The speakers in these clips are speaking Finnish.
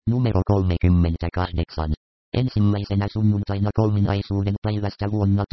Numero 38. Ensimmäisenä sunnuntaina kolminaisuuden päivästä vuonna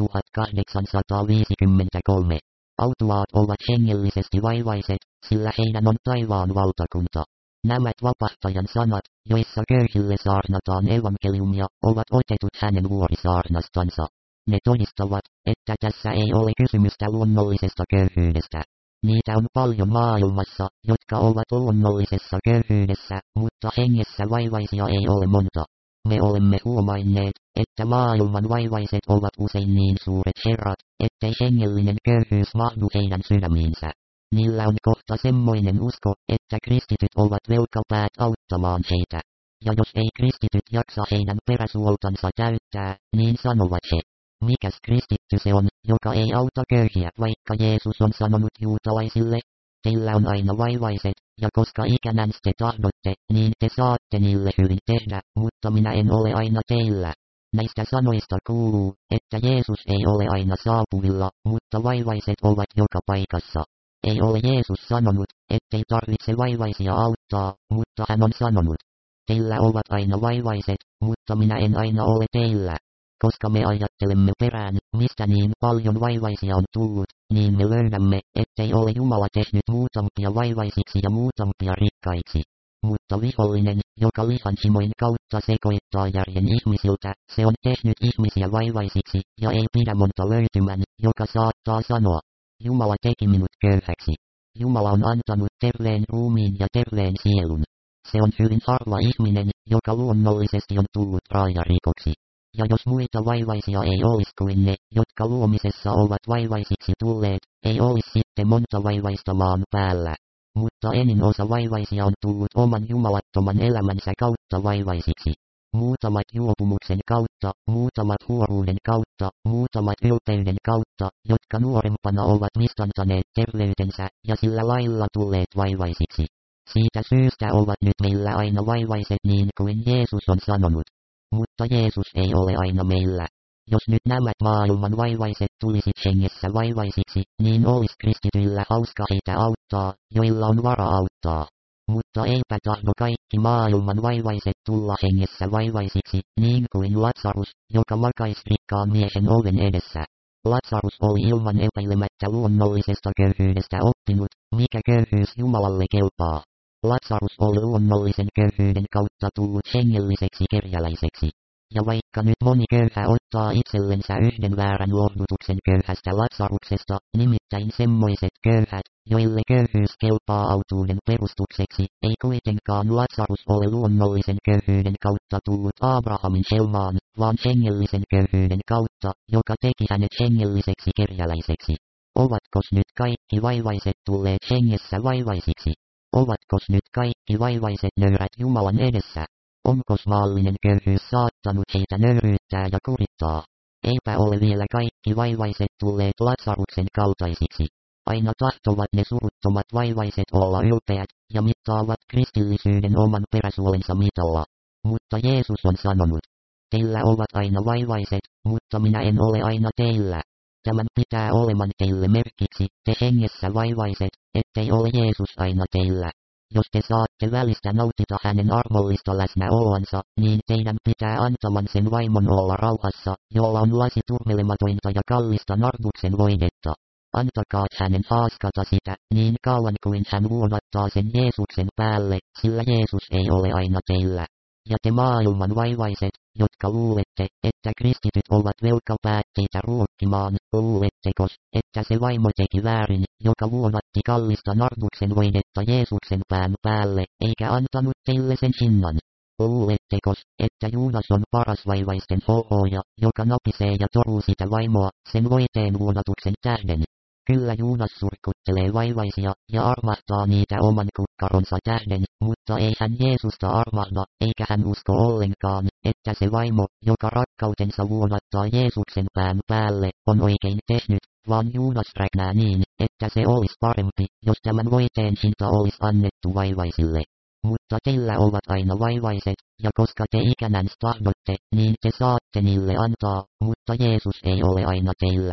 1853. Autuaat ovat hengellisesti vaivaiset, sillä heidän on taivaan valtakunta. Nämä vapahtajan sanat, joissa köyhille saarnataan evankeliumia, ovat otetut hänen vuorisaarnastansa. Ne todistavat, että tässä ei ole kysymystä luonnollisesta köyhyydestä. Niitä on paljon maailmassa, jotka ovat luonnollisessa köyhyydessä, mutta hengessä vaivaisia ei ole monta. Me olemme huomanneet, että maailman vaivaiset ovat usein niin suuret herrat, ettei hengellinen köyhyys mahdu heidän sydämiinsä. Niillä on kohta semmoinen usko, että kristityt ovat velkapäät auttamaan heitä. Ja jos ei kristityt jaksa heidän peräsuoltansa täyttää, niin sanovat he. Mikäs kristitty se on, joka ei auta köyhiä, vaikka Jeesus on sanonut juutalaisille? Teillä on aina vaivaiset, ja koska ikänäns te tahdotte, niin te saatte niille hyvin tehdä, mutta minä en ole aina teillä. Näistä sanoista kuuluu, että Jeesus ei ole aina saapuvilla, mutta vaivaiset ovat joka paikassa. Ei ole Jeesus sanonut, ettei tarvitse vaivaisia auttaa, mutta hän on sanonut. Teillä ovat aina vaivaiset, mutta minä en aina ole teillä. Koska me ajattelemme perään, mistä niin paljon vaivaisia on tullut, niin me löydämme, ettei ole Jumala tehnyt muutamia vaivaisiksi ja muutamia rikkaiksi. Mutta vihollinen, joka lihanhimoin kautta sekoittaa järjen ihmisiltä, se on tehnyt ihmisiä vaivaisiksi, ja ei pidä monta löytymän, joka saattaa sanoa. Jumala teki minut köyhäksi. Jumala on antanut terveen ruumiin ja terveen sielun. Se on hyvin harva ihminen, joka luonnollisesti on tullut raajarikoksi. Ja jos muita vaivaisia ei olisi kuin ne, jotka luomisessa ovat vaivaisiksi tulleet, ei olisi sitten monta vaivaista maan päällä. Mutta enin osa vaivaisia on tullut oman jumalattoman elämänsä kautta vaivaisiksi. Muutamat juopumuksen kautta, muutamat huoruuden kautta, muutamat ylpeyden kautta, jotka nuorempana ovat mistantaneet terveytensä ja sillä lailla tulleet vaivaisiksi. Siitä syystä ovat nyt meillä aina vaivaiset niin kuin Jeesus on sanonut. Mutta Jeesus ei ole aina meillä. Jos nyt nämä maailman vaivaiset tulisit hengessä vaivaisiksi, niin olisi kristityillä hauska heitä auttaa, joilla on vara auttaa. Mutta eipä tahdo kaikki maailman vaivaiset tulla hengessä vaivaisiksi, niin kuin Latsarus, joka makaisi rikkaan miehen oven edessä. Latsarus oli ilman epäilemättä luonnollisesta köyhyydestä oppinut, mikä köyhyys Jumalalle kelpaa. Latsarus oli luonnollisen köyhyyden kautta tullut hengelliseksi kerjäläiseksi. Ja vaikka nyt moni köyhä ottaa itsellensä yhden väärän lohdutuksen köyhästä Latsaruksesta, nimittäin semmoiset köyhät, joille köyhyys kelpaa autuuden perustukseksi, ei kuitenkaan Latsarus ole luonnollisen köyhyyden kautta tullut Abrahamin helmaan, vaan hengellisen köyhyyden kautta, joka teki hänet hengelliseksi kerjäläiseksi. Ovatkos nyt kaikki vaivaiset tulleet hengessä vaivaisiksi? Ovatkos nyt kaikki vaivaiset nöyrät Jumalan edessä? Onkos maallinen köyhyys saattanut heitä nöyryyttää ja kurittaa? Eipä ole vielä kaikki vaivaiset tulleet Latsaruksen kaltaisiksi. Aina tahtovat ne suruttomat vaivaiset olla ylpeät, ja mittaavat kristillisyyden oman peräsuolensa mitalla. Mutta Jeesus on sanonut, teillä ovat aina vaivaiset, mutta minä en ole aina teillä. Tämän pitää oleman teille merkiksi, te hengessä vaivaiset, ettei ole Jeesus aina teillä. Jos te saatte välistä nautita hänen armollista läsnäoloansa, niin teidän pitää antaman sen vaimon olla rauhassa, jolla on lasi turmelematonta ja kallista narduksen voidetta. Antakaa hänen haaskata sitä, niin kauan kuin hän vuodattaa sen Jeesuksen päälle, sillä Jeesus ei ole aina teillä. Ja te maailman vaivaiset, jotka luulette, että kristityt ovat velkapäätteitä ruokkimaan, luulettekos, että se vaimo teki väärin, joka vuodatti kallista narduksen voidetta Jeesuksen pään päälle, eikä antanut teille sen hinnan? Luulettekos, että Juudas on paras vaivaisten hohoja, joka napisee ja toruu sitä vaimoa, sen voiteen vuodatuksen tähden? Kyllä Juudas surkuttelee vaivaisia, ja armahtaa niitä oman kukkaronsa tähden, mutta ei hän Jeesusta armahda, eikä hän usko ollenkaan, että se vaimo, joka rakkautensa vuodattaa Jeesuksen pään päälle, on oikein tehnyt, vaan Juudas räknää niin, että se olisi parempi, jos tämän voiteen hinta olisi annettu vaivaisille. Mutta teillä ovat aina vaivaiset, ja koska te ikänäns tahdotte, niin te saatte niille antaa, mutta Jeesus ei ole aina teillä.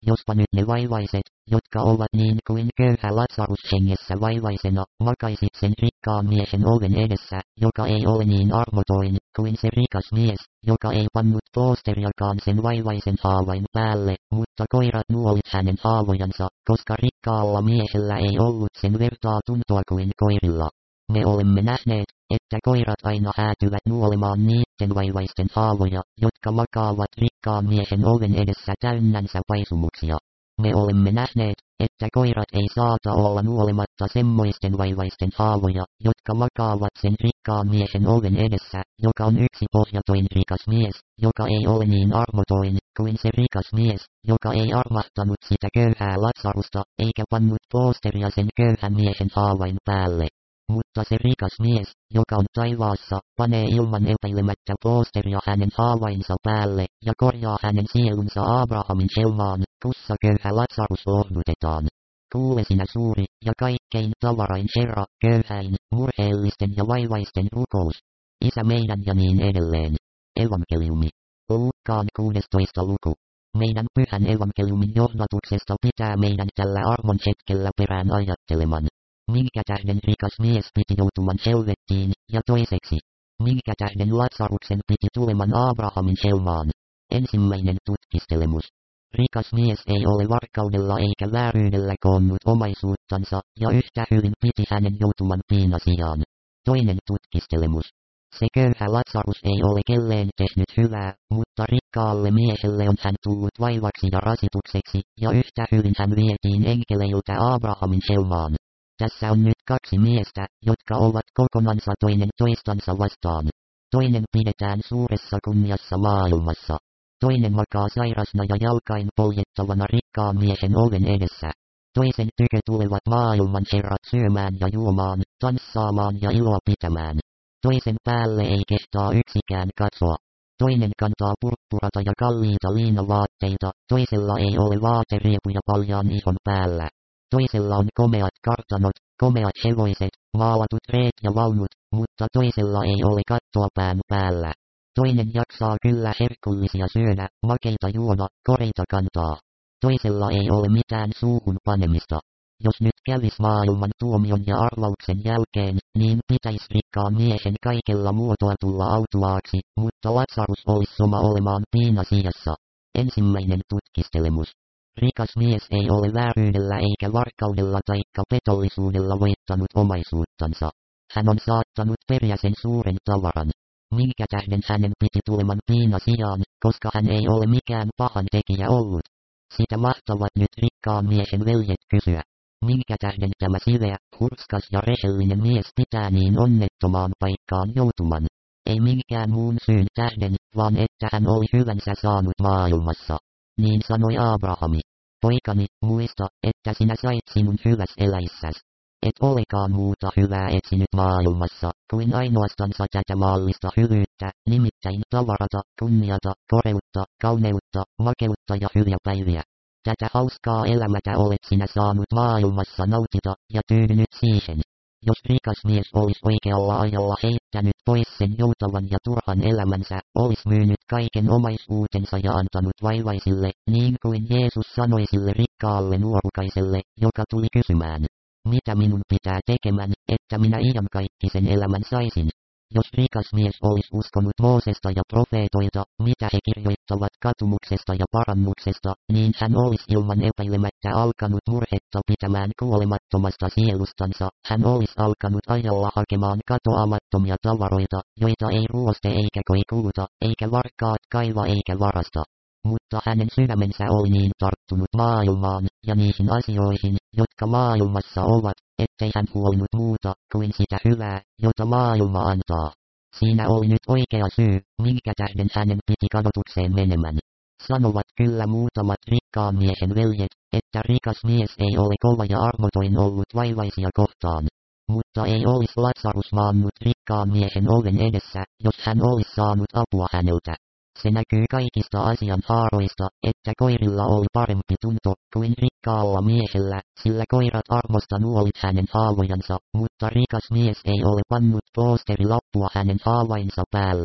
jospa nyt ne vaivaiset, jotka ovat niin kuin köyhä Lasarus hengessä vaivaisena, makaisit sen rikkaan miehen oven edessä, joka ei ole niin armotoin, kuin se rikas mies, joka ei pannut poosteriakaan sen vaivaisen haavain päälle, mutta koirat nuolit hänen haavojansa, koska rikkaalla miehellä ei ollut sen vertaa tuntoa kuin koirilla. Me olemme nähneet, että koirat aina häätyvät nuolemaan niiden vaivaisten haavoja, jotka makaavat rikkaan miehen oven edessä täynnänsä paisumuksia. Me olemme nähneet, että koirat ei saata olla nuolematta semmoisten vaivaisten haavoja, jotka makaavat sen rikkaan miehen oven edessä, joka on yksi pohjatoin rikas mies, joka ei ole niin armotoin, kuin se rikas mies, joka ei armahtanut sitä köyhää Lasarusta, eikä pannut poosteria sen köyhän miehen haavain päälle. Mutta se rikas mies, joka on taivaassa, panee ilman epäilemättä poosteria hänen haavainsa päälle, ja korjaa hänen sielunsa Abrahamin helmaan, kussa köyhä Lasarus lohdutetaan. Kuule sinä suuri, ja kaikkein tavarain Herra, köyhäin, murheellisten ja vaivaisten rukous. Isä meidän ja niin edelleen. Evankeliumi. Luukkaan 16. luku. Meidän pyhän evankeliumin johdatuksesta pitää meidän tällä armon hetkellä perään ajatteleman. Minkä tähden rikas mies piti joutuman helvettiin, ja toiseksi, minkä tähden Lasaruksen piti tuleman Abrahamin helmaan. Ensimmäinen tutkistelemus. Rikas mies ei ole varkaudella eikä vääryydellä koonnut omaisuuttansa, ja yhtä hyvin piti hänen joutuman piinasijaan. Toinen tutkistelemus. Se köyhä Lasarus ei ole kelleen tehnyt hyvää, mutta rikkaalle miehelle on hän tullut vaivaksi ja rasitukseksi, ja yhtä hyvin hän vietiin enkeleiltä Abrahamin helmaan. Tässä on nyt kaksi miestä, jotka ovat kokonansa toinen toistansa vastaan. Toinen pidetään suuressa kunniassa maailmassa. Toinen makaa sairasna ja jalkain poljettavana rikkaan miehen oven edessä. Toisen tykö tulevat maailman herrat syömään ja juomaan, tanssaamaan ja iloa pitämään. Toisen päälle ei kehtaa yksikään katsoa. Toinen kantaa purppurata ja kalliita liinavaatteita, toisella ei ole vaateriepuja paljaan ihon päällä. Toisella on komeat kartanot, komeat hevoset, maalatut reet ja vaunut, mutta toisella ei ole kattoa pään päällä. Toinen jaksaa kyllä herkullisia syödä, makeita juoda, koreita kantaa. Toisella ei ole mitään suuhun panemista. Jos nyt kävis maailman tuomion ja arvauksen jälkeen, niin pitäisi rikkaan miehen kaikella muotoa tulla autuaaksi, mutta Lasarus olisi soma olemaan piinasijassa. Ensimmäinen tutkistelemus. Rikas mies ei ole vääryydellä eikä varkaudella taikka petollisuudella voittanut omaisuuttansa. Hän on saattanut periä sen suuren tavaran. Minkä tähden hänen piti tuleman piinasijaan, koska hän ei ole mikään pahan tekijä ollut. Sitä mahtavat nyt rikkaan miehen veljet kysyä. Minkä tähden tämä siveä, hurskas ja rehellinen mies pitää niin onnettomaan paikkaan joutuman? Ei minkään muun syyn tähden, vaan että hän oli hyvänsä saanut maailmassa. Niin sanoi Abrahami. Poikani, muista, että sinä sait sinun hyväs eläissäs. Et olekaan muuta hyvää etsinyt maailmassa, kuin ainoastansa tätä maallista hyvyyttä, nimittäin tavarata, kunniata, koreutta, kauneutta, makeutta ja hyviä päiviä. Tätä hauskaa elämätä olet sinä saanut maailmassa nautita, ja tyydynyt siihen. Jos rikas mies olisi oikealla ajalla heittänyt pois sen joutavan ja turhan elämänsä, olisi myynyt kaiken omaisuutensa ja antanut vaivaisille, niin kuin Jeesus sanoi sille rikkaalle nuorukaiselle, joka tuli kysymään. Mitä minun pitää tekemään, että minä iankaikkisen elämän saisin? Jos rikas mies olisi uskonut Moosesta ja profeetoilta, mitä he kirjoittavat katumuksesta ja parannuksesta, niin hän olisi ilman epäilemättä alkanut murhetta pitämään kuolemattomasta sielustansa, hän olisi alkanut ajalla hakemaan katoamattomia tavaroita, joita ei ruoste eikä koi kuluta, eikä varkaat kaiva eikä varasta. Mutta hänen sydämensä oli niin tarttunut maailmaan, ja niihin asioihin, jotka maailmassa ovat, ettei hän huolinut muuta, kuin sitä hyvää, jota maailma antaa. Siinä oli nyt oikea syy, minkä tähden hänen piti kadotukseen menemään. Sanovat kyllä muutamat rikkaan miehen veljet, että rikas mies ei ole kova ja armotoin ollut vaivaisia kohtaan. Mutta ei olisi Lasarus maannut rikkaan miehen oven edessä, jos hän olisi saanut apua häneltä. Se näkyy kaikista asian haaroista, että koirilla oli parempi tunto kuin rikkaalla miehellä, sillä koirat armosta nuolit hänen haavojansa, mutta rikas mies ei ole pannut poosterilappua hänen haavainsa päälle.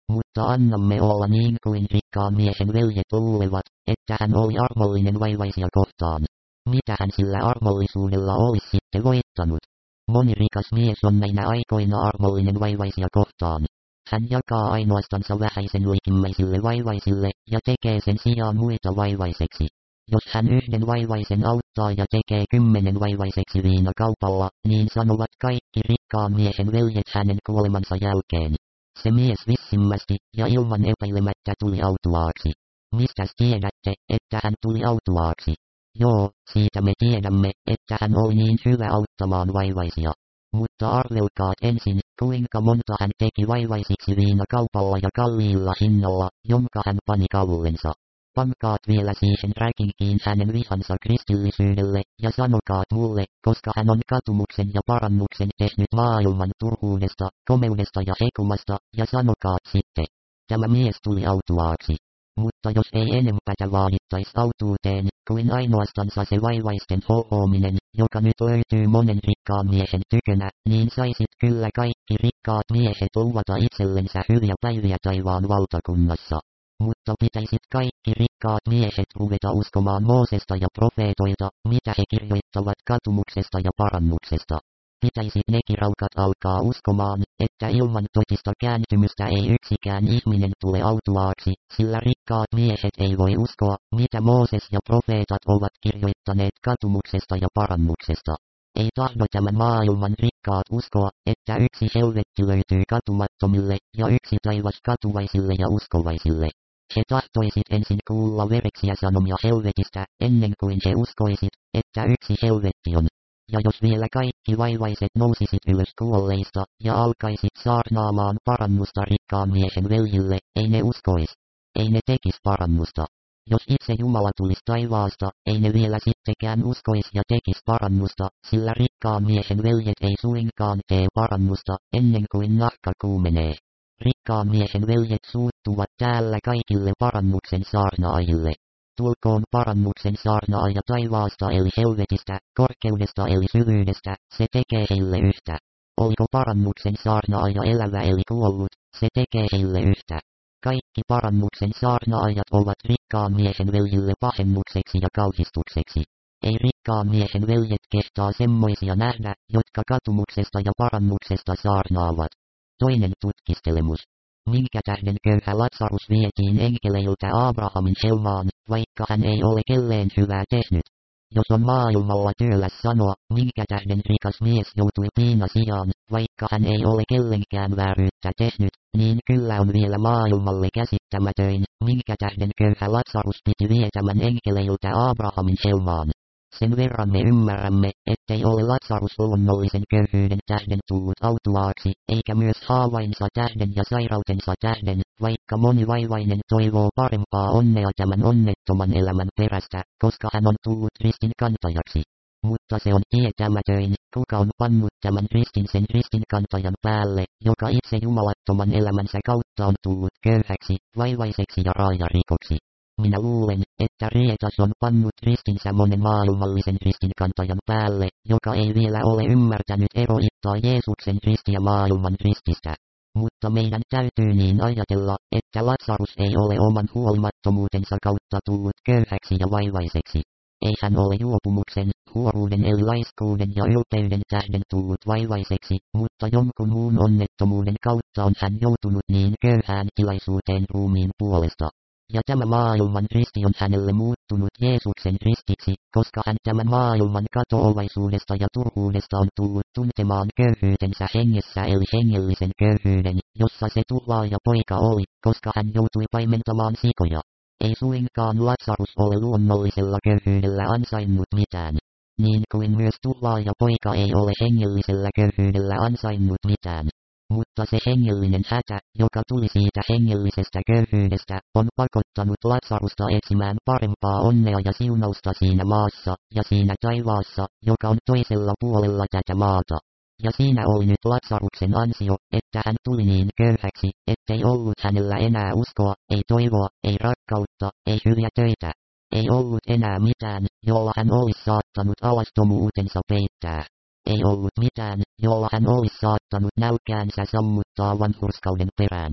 Mutta annamme olla niin kuin rikkaan miehen veljet luulevat, että hän oli armollinen vaivaisia kohtaan. Mitä hän sillä armollisuudella olisi sitten voittanut? Moni rikas mies on näinä aikoina armollinen vaivaisia kohtaan. Hän jakaa ainoastansa vähäisen likimmäisille vaivaisille, ja tekee sen sijaan muita vaivaiseksi. Jos hän yhden vaivaisen auttaa ja tekee 10 vaivaiseksi viinakaupalla, niin sanovat kaikki rikkaan miehen veljet hänen kuolemansa jälkeen. Se mies vissimmästi, ja ilman epäilemättä tuli autuaaksi. Mistäs tiedätte, että hän tuli autuaaksi? Joo, siitä me tiedämme, että hän oli niin hyvä auttamaan vaivaisia. Mutta arvelkaat ensin, kuinka monta hän teki vaivaisiksi viinakaupalla ja kalliilla hinnalla, jonka hän pani kaulensa. Pankaat vielä siihen räkinkiin hänen vihansa kristillisyydelle, ja sanokaat mulle, koska hän on katumuksen ja parannuksen tehnyt maailman turhuudesta, komeudesta ja hekumasta, ja sanokaat sitten, tämä mies tuli autuaaksi. Mutta jos ei enempätä vaadittais autuuteen, kuin ainoastansa se vaivaisten hohoaminen, joka nyt löytyy monen rikkaan miehen tykönä, niin saisit kyllä kaikki rikkaat miehet luvata itsellensä hyviä päiviä taivaan valtakunnassa. Mutta pitäisit kaikki rikkaat miehet ruveta uskomaan Moosesta ja profeetoilta, mitä he kirjoittavat katumuksesta ja parannuksesta. Pitäisit nekin raukat alkaa uskomaan, että ilman totista kääntymystä ei yksikään ihminen tule autuaaksi, sillä rikkaat miehet ei voi uskoa, mitä Mooses ja profeetat ovat kirjoittaneet katumuksesta ja parannuksesta. Ei tahdo tämän maailman rikkaat uskoa, että yksi helvetti löytyy katumattomille, ja yksi taivas katuvaisille ja uskovaisille. He tahtoisit ensin kuulla vereksiä sanomia helvetistä, ennen kuin he uskoisit, että yksi helvetti on. Ja jos vielä kaikki vaivaiset nousisit ylös kuolleista, ja alkaisit saarnaamaan parannusta rikkaan miehen veljille, ei ne uskois. Ei ne tekis parannusta. Jos itse Jumala tulisi taivaasta, ei ne vielä sittenkään uskois ja tekis parannusta, sillä rikkaan miehen veljet ei suinkaan tee parannusta, ennen kuin nahka kuumenee. Rikkaan miehen veljet suuttuvat täällä kaikille parannuksen saarnaajille. Tulkoon parannuksen saarnaaja taivaasta eli helvetistä, korkeudesta eli syvyydestä, se tekee heille yhtä. Oliko parannuksen saarnaaja elävä eli kuollut, se tekee heille yhtä. Kaikki parannuksen saarnaajat ovat rikkaan miehen veljille pahennukseksi ja kauhistukseksi. Ei rikkaan miehen veljet kehtaa semmoisia nähdä, jotka katumuksesta ja parannuksesta saarnaavat. Toinen tutkistelemus. Minkä tähden köyhä Latsarus vietiin enkeleiltä Abrahamin helmaan, vaikka hän ei ole kelleen hyvää tehnyt? Jos on maailmalla työläs sanoa, minkä tähden rikas mies joutui piinasijaan, vaikka hän ei ole kellenkään vääryyttä tehnyt, niin kyllä on vielä maailmalle käsittämätöin, minkä tähden köyhä Latsarus piti vietämän enkeleiltä Abrahamin helmaan. Sen verran me ymmärrämme, ettei ole Latsarus luonnollisen köyhyyden tähden tullut autuaaksi, eikä myös haavainsa tähden ja sairautensa tähden, vaikka moni vaivainen toivoo parempaa onnea tämän onnettoman elämän perästä, koska hän on tullut ristin kantajaksi. Mutta se on tietämätöin, kuka on pannut tämän ristin sen ristinkantajan päälle, joka itse jumalattoman elämänsä kautta on tullut köyhäksi, vaivaiseksi ja raajarikoksi. Minä luulen, että Rietas on pannut ristinsä monen maailmallisen ristinkantajan päälle, joka ei vielä ole ymmärtänyt eroittaa Jeesuksen ristiä maailman rististä. Mutta meidän täytyy niin ajatella, että Latsarus ei ole oman huolimattomuutensa kautta tullut köyhäksi ja vaivaiseksi. Ei hän ole juopumuksen, huoruuden eli laiskuuden ja ylpeyden tähden tullut vaivaiseksi, mutta jonkun muun onnettomuuden kautta on hän joutunut niin köyhään tilaisuuteen ruumiin puolesta. Ja tämä maailman risti on hänelle muuttunut Jeesuksen ristiksi, koska hän tämän maailman katoovaisuudesta ja turhuudesta on tullut tuntemaan köyhyytensä hengessä eli hengellisen köyhyyden, jossa se tuhlaaja poika oli, koska hän joutui paimentamaan sikoja. Ei suinkaan Latsarus ole luonnollisella köyhyydellä ansainnut mitään. Niin kuin myös tuhlaaja poika ei ole hengellisellä köyhyydellä ansainnut mitään. Mutta se hengellinen hätä, joka tuli siitä hengellisestä köyhyydestä, on pakottanut Latsarusta etsimään parempaa onnea ja siunausta siinä maassa, ja siinä taivaassa, joka on toisella puolella tätä maata. Ja siinä oli nyt Latsaruksen ansio, että hän tuli niin köyhäksi, ettei ollut hänellä enää uskoa, ei toivoa, ei rakkautta, ei hyviä töitä. Ei ollut enää mitään, jolla hän olisi saattanut alastomuutensa peittää. Ei ollut mitään, jolla hän olisi saattanut nälkäänsä sammuttaa vanhurskauden perään.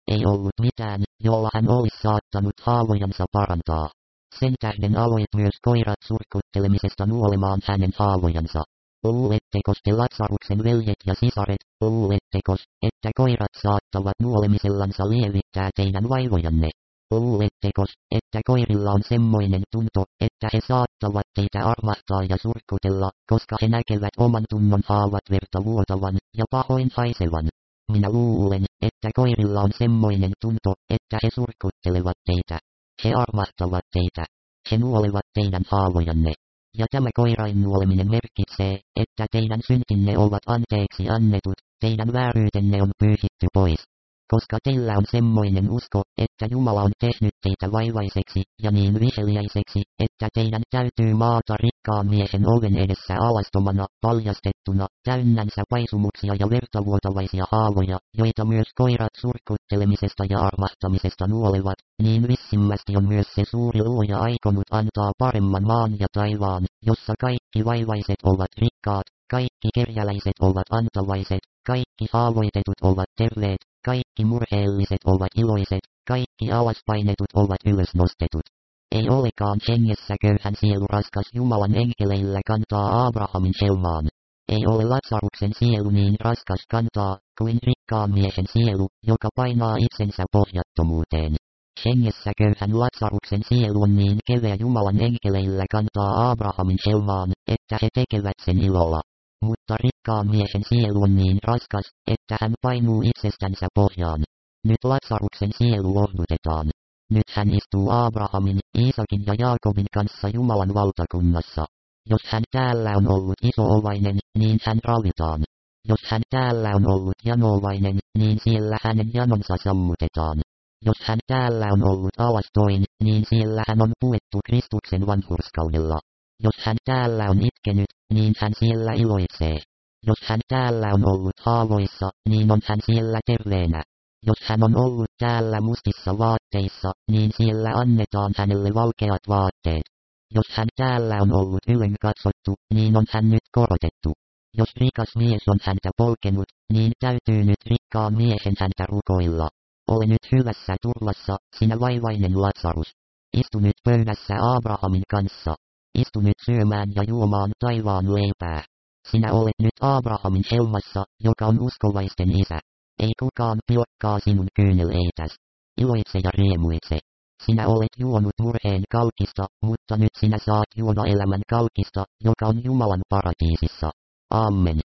Ei ollut mitään, jolla hän olisi saattanut haavojansa parantaa. Sen tähden aloit myös koirat surkuttelemisesta nuolemaan hänen haavojansa. Luulettekos te Latsaruksen veljet ja sisaret, luulettekos, että koirat saattavat nuolemisellansa lievittää teidän vaivojanne? Luulettekos, että koirilla on semmoinen tunto, että he saattavat teitä armahtaa ja surkutella, koska he näkevät oman tunnon haavat verta vuotavan ja pahoin haisevan? Minä luulen, että koirilla on semmoinen tunto, että he surkuttelevat teitä. He armahtavat teitä. He nuolevat teidän haavojanne. Ja tämä koirain nuoleminen merkitsee, että teidän syntinne ovat anteeksi annetut, teidän vääryytenne on pyyhitty pois. Koska teillä on semmoinen usko, että Jumala on tehnyt teitä vaivaiseksi ja niin viheliäiseksi, että teidän täytyy maata rikkaan miehen oven edessä alastomana, paljastettuna, täynnänsä paisumuksia ja vertavuotavaisia haavoja, joita myös koirat surkuttelemisesta ja armahtamisesta nuolevat, niin vissimmästi on myös se suuri luoja aikonut antaa paremman maan ja taivaan, jossa kaikki vaivaiset ovat rikkaat, kaikki kerjäläiset ovat antavaiset, kaikki haavoitetut ovat terveet, kaikki murheelliset ovat iloiset, kaikki alaspainetut ovat ylösnostetut. Ei olekaan hengessä köyhän sielu raskas Jumalan enkeleillä kantaa Abrahamin helmaan. Ei ole Latsaruksen sielu niin raskas kantaa, kuin rikkaan miehen sielu, joka painaa itsensä pohjattomuuteen. Hengessä köyhän Latsaruksen sielu on niin keveä Jumalan enkeleillä kantaa Abrahamin helmaan, että he tekevät sen ilolla. Mutta rikkaan miehen sielu on niin raskas, että hän painuu itsestänsä pohjaan. Nyt Latsaruksen sielu lohdutetaan. Nyt hän istuu Abrahamin, Iisakin ja Jaakobin kanssa Jumalan valtakunnassa. Jos hän täällä on ollut isoovainen, niin hän ravitaan. Jos hän täällä on ollut janovainen, niin siellä hänen janonsa sammutetaan. Jos hän täällä on ollut alastoin, niin siellä hän on puettu Kristuksen vanhurskaudella. Jos hän täällä on itkenyt, niin hän siellä iloitsee. Jos hän täällä on ollut haavoissa, niin on hän siellä terveenä. Jos hän on ollut täällä mustissa vaatteissa, niin siellä annetaan hänelle valkeat vaatteet. Jos hän täällä on ollut ylen katsottu, niin on hän nyt korotettu. Jos rikas mies on häntä polkenut, niin täytyy nyt rikkaan miehen häntä rukoilla. Ole nyt hyvässä turvassa, sinä vaivainen Latsarus. Istu nyt pöydässä Abrahamin kanssa. Istu nyt syömään ja juomaan taivaan leipää. Sinä olet nyt Abrahamin helmassa, joka on uskovaisten isä. Ei kukaan pilkkaa sinun kyyneleitäs. Iloitse ja riemuitse. Sinä olet juonut murheen kalkista, mutta nyt sinä saat juoda elämän kalkista, joka on Jumalan paratiisissa. Amen.